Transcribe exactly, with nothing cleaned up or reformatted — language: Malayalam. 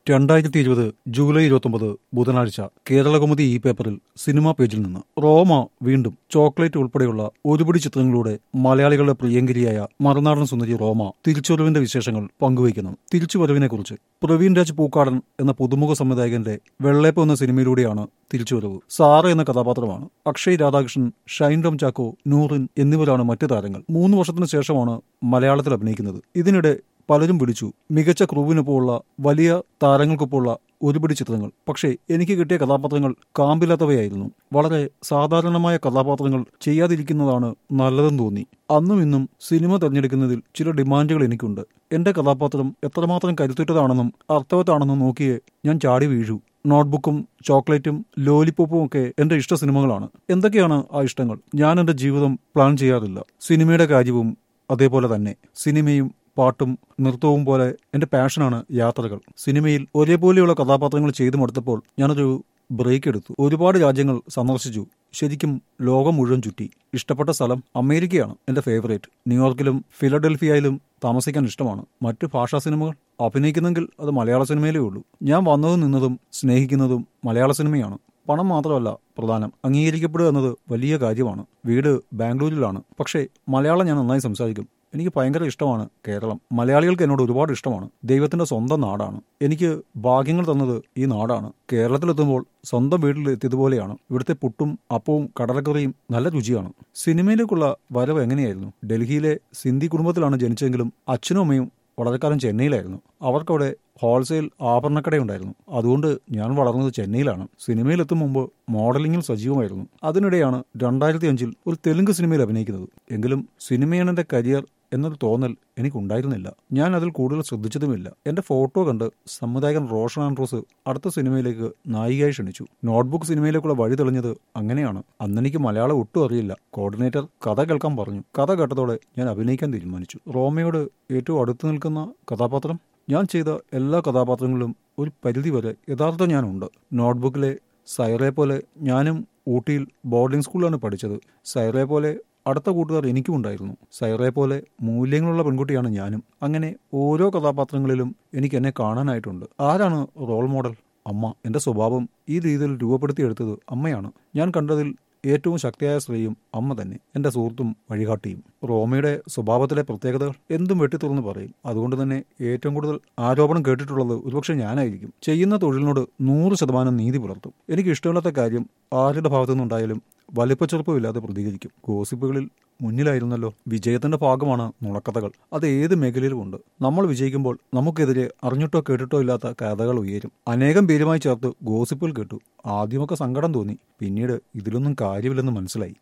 രണ്ടായിരത്തി ഇരുപത് ജൂലൈ ഇരുപത്തൊമ്പത് ബുധനാഴ്ച കേരളകൗമുദി ഈ പേപ്പറിൽ സിനിമാ പേജിൽ നിന്ന് റോമ വീണ്ടും ചോക്ലേറ്റ് ഉൾപ്പെടെയുള്ള ഒരുപിടി ചിത്രങ്ങളിലൂടെ മലയാളികളുടെ പ്രിയങ്കരിയായ മറുനാടൻ സുന്ദരി റോമ തിരിച്ചുവരവിന്റെ വിശേഷങ്ങൾ പങ്കുവയ്ക്കുന്നു. തിരിച്ചുവരവിനെക്കുറിച്ച് പ്രവീൺ രാജ് പൂക്കാടൻ എന്ന പുതുമുഖ സംവിധായകന്റെ വെള്ളേപ്പ് എന്ന സിനിമയിലൂടെയാണ് തിരിച്ചുവരവ്. സാറ എന്ന കഥാപാത്രമാണ്. അക്ഷയ് രാധാകൃഷ്ണൻ, ഷൈൻ ടോം ചാക്കോ, നൂറിൻ എന്നിവരാണ് മറ്റു താരങ്ങൾ. മൂന്ന് വർഷത്തിന് ശേഷമാണ് മലയാളത്തിൽ അഭിനയിക്കുന്നത്. ഇതിനിടെ പലരും വിളിച്ചു മികച്ച ക്രൂവിനൊപ്പമുള്ള വലിയ താരങ്ങൾക്കൊപ്പമുള്ള ഒരുപിടി ചിത്രങ്ങൾ. പക്ഷേ എനിക്ക് കിട്ടിയ കഥാപാത്രങ്ങൾ കാമ്പില്ലാത്തവയായിരുന്നു. വളരെ സാധാരണമായ കഥാപാത്രങ്ങൾ ചെയ്യാതിരിക്കുന്നതാണ് നല്ലതെന്ന് തോന്നി. അന്നും ഇന്നും സിനിമ തിരഞ്ഞെടുക്കുന്നതിൽ ചില ഡിമാൻഡുകൾ എനിക്കുണ്ട്. എന്റെ കഥാപാത്രം എത്രമാത്രം കരുത്തുറ്റതാണെന്നും അർത്ഥവത്താണെന്നും നോക്കിയേ ഞാൻ ചാടി വീഴൂ. നോട്ട്ബുക്കും ചോക്ലേറ്റും ലോലിപ്പോപ്പും ഒക്കെ എന്റെ ഇഷ്ട സിനിമകളാണ്. എന്തൊക്കെയാണ് ആ ഇഷ്ടങ്ങൾ? ഞാൻ എന്റെ ജീവിതം പ്ലാൻ ചെയ്യാറില്ല. സിനിമയുടെ കാര്യവും അതേപോലെ തന്നെ. സിനിമയും പാട്ടും നൃത്തവും പോലെ എന്റെ പാഷനാണ് യാത്രകൾ. സിനിമയിൽ ഒരേപോലെയുള്ള കഥാപാത്രങ്ങൾ ചെയ്തു മടുത്തപ്പോൾ ഞാനൊരു ബ്രേക്ക് എടുത്തു. ഒരുപാട് രാജ്യങ്ങൾ സന്ദർശിച്ചു. ശരിക്കും ലോകം മുഴുവൻ ചുറ്റി. ഇഷ്ടപ്പെട്ട സ്ഥലം അമേരിക്കയാണ് എന്റെ ഫേവറേറ്റ്. ന്യൂയോർക്കിലും ഫിലഡൽഫിയയിലും താമസിക്കാൻ ഇഷ്ടമാണ്. മറ്റ് ഭാഷാ സിനിമകൾ അഭിനയിക്കുന്നെങ്കിൽ അത് മലയാള സിനിമയിലേ ഉള്ളൂ. ഞാൻ വന്നതും നിന്നതും സ്നേഹിക്കുന്നതും മലയാള സിനിമയാണ്. പണം മാത്രമല്ല പ്രധാനം, അംഗീകരിക്കപ്പെടുക എന്നത് വലിയ കാര്യമാണ്. വീട് ബാംഗ്ലൂരിലാണ്. പക്ഷേ മലയാളം ഞാൻ നന്നായി സംസാരിക്കും. എനിക്ക് ഭയങ്കര ഇഷ്ടമാണ് കേരളം. മലയാളികൾക്ക് എന്നോട് ഒരുപാട് ഇഷ്ടമാണ്. ദൈവത്തിന്റെ സ്വന്തം നാടാണ്. എനിക്ക് ഭാഗ്യങ്ങൾ തന്നത് ഈ നാടാണ്. കേരളത്തിലെത്തുമ്പോൾ സ്വന്തം വീട്ടിൽ എത്തിയതുപോലെയാണ്. ഇവിടുത്തെ പുട്ടും അപ്പവും കടലക്കറിയും നല്ല രുചിയാണ്. സിനിമയിലേക്കുള്ള വരവ് എങ്ങനെയായിരുന്നു? ഡൽഹിയിലെ സിന്ധി കുടുംബത്തിലാണ് ജനിച്ചെങ്കിലും അച്ഛനും അമ്മയും വളരെക്കാലം ചെന്നൈയിലായിരുന്നു. അവർക്കവിടെ ഹോൾസെയിൽ ആഭരണക്കടയുണ്ടായിരുന്നു. അതുകൊണ്ട് ഞാൻ വളർന്നത് ചെന്നൈയിലാണ്. സിനിമയിലെത്തും മുമ്പ് മോഡലിംഗിൽ സജീവമായിരുന്നു. അതിനിടെയാണ് രണ്ടായിരത്തി അഞ്ചിൽ ഒരു തെലുങ്ക് സിനിമയിൽ അഭിനയിക്കുന്നത്. എങ്കിലും സിനിമയാണ് എന്റെ കരിയർ എന്നൊരു തോന്നൽ എനിക്കുണ്ടായിരുന്നില്ല. ഞാൻ അതിൽ കൂടുതൽ ശ്രദ്ധിച്ചതുമില്ല. എന്റെ ഫോട്ടോ കണ്ട് സംവിധായകൻ റോഷൻ ആൻഡ്രൂസ് അടുത്ത സിനിമയിലേക്ക് നായികയായി ക്ഷണിച്ചു. നോട്ട്ബുക്ക് സിനിമയിലേക്കുള്ള വഴി തെളിഞ്ഞത് അങ്ങനെയാണ്. അന്നെനിക്ക് മലയാളം ഒട്ടും അറിയില്ല. കോർഡിനേറ്റർ കഥ കേൾക്കാൻ പറഞ്ഞു. കഥ കേട്ടതോടെ ഞാൻ അഭിനയിക്കാൻ തീരുമാനിച്ചു. റോമയോട് ഏറ്റവും അടുത്ത് നിൽക്കുന്ന കഥാപാത്രം? ഞാൻ ചെയ്ത എല്ലാ കഥാപാത്രങ്ങളിലും ഒരു പരിധിവരെ യഥാർത്ഥം ഞാനുണ്ട്. നോട്ട്ബുക്കിലെ സൈറയെ പോലെ ഞാനും ഊട്ടിയിൽ ബോർഡിംഗ് സ്കൂളിലാണ് പഠിച്ചത്. സൈറയെ പോലെ അടുത്ത കൂട്ടുകാർ എനിക്കും ഉണ്ടായിരുന്നു. സൈറയെ പോലെ മൂല്യങ്ങളുള്ള പെൺകുട്ടിയാണ് ഞാനും. അങ്ങനെ ഓരോ കഥാപാത്രങ്ങളിലും എനിക്ക് എന്നെ കാണാനായിട്ടുണ്ട്. ആരാണ് റോൾ മോഡൽ? അമ്മ. എന്റെ സ്വഭാവം ഈ രീതിയിൽ രൂപപ്പെടുത്തിയെടുത്തത് അമ്മയാണ്. ഞാൻ കണ്ടതിൽ ഏറ്റവും ശക്തിയായ സ്ത്രീയും അമ്മ തന്നെ. എന്റെ സുഹൃത്തും വഴികാട്ടിയും. റോമയുടെ സ്വഭാവത്തിലെ പ്രത്യേകതകൾ എന്തും വെട്ടിത്തുറന്ന് പറയും. അതുകൊണ്ട് തന്നെ ഏറ്റവും കൂടുതൽ ആരോപണം കേട്ടിട്ടുള്ളത് ഒരുപക്ഷെ ഞാനായിരിക്കും. ചെയ്യുന്ന തൊഴിലിനോട് നൂറ് ശതമാനം നീതി പുലർത്തും. എനിക്ക് ഇഷ്ടമില്ലാത്ത കാര്യം ആരുടെ ഭാഗത്തു നിന്നുണ്ടായാലും വലിപ്പച്ചെറുപ്പമില്ലാതെ പ്രതികരിക്കും. ഗോസിപ്പുകളിൽ മുന്നിലായിരുന്നല്ലോ. വിജയത്തിന്റെ ഭാഗമാണ് നുണക്കഥകൾ. അത് ഏത് മേഖലയിലുമുണ്ട്. നമ്മൾ വിജയിക്കുമ്പോൾ നമുക്കെതിരെ അറിഞ്ഞിട്ടോ കേട്ടിട്ടോ ഇല്ലാത്ത കഥകൾ ഉയരും. അനേകം പേരുമായി ചേർത്ത് ഗോസിപ്പുകൾ കേട്ടു. ആദ്യമൊക്കെ സങ്കടം തോന്നി. പിന്നീട് ഇതിലൊന്നും കാര്യമില്ലെന്ന് മനസ്സിലായി.